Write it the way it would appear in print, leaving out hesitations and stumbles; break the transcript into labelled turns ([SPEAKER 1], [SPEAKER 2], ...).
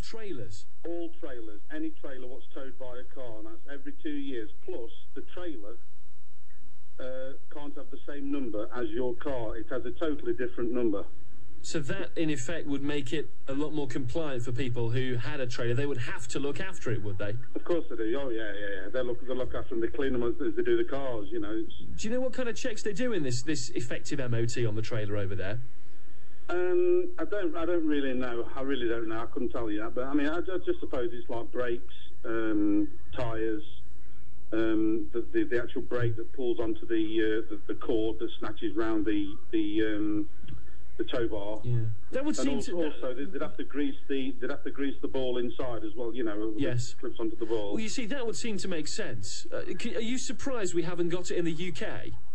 [SPEAKER 1] trailers?
[SPEAKER 2] All trailers, any trailer what's towed by a car, and that's every 2 years. Plus, the trailer can't have the same number as your car. It has a totally different number.
[SPEAKER 1] So that, in effect, would make it a lot more compliant for people who had a trailer. They would have to look after it, would they?
[SPEAKER 2] Of course they do. Oh, yeah. They look after them. They clean them as they do the cars, you know.
[SPEAKER 1] Do you know what kind of checks they do in this effective MOT on the trailer over there?
[SPEAKER 2] I don't really know. I really don't know. I couldn't tell you that. But, I mean, I just suppose it's like brakes, tyres, the actual brake that pulls onto the cord that snatches round the tow bar.
[SPEAKER 1] Yeah, that would seem to.
[SPEAKER 2] Also, they'd have to grease the ball inside as well. You know,
[SPEAKER 1] yes,
[SPEAKER 2] it clips onto the ball.
[SPEAKER 1] Well, you see, that would seem to make sense. Are you surprised we haven't got it in the UK?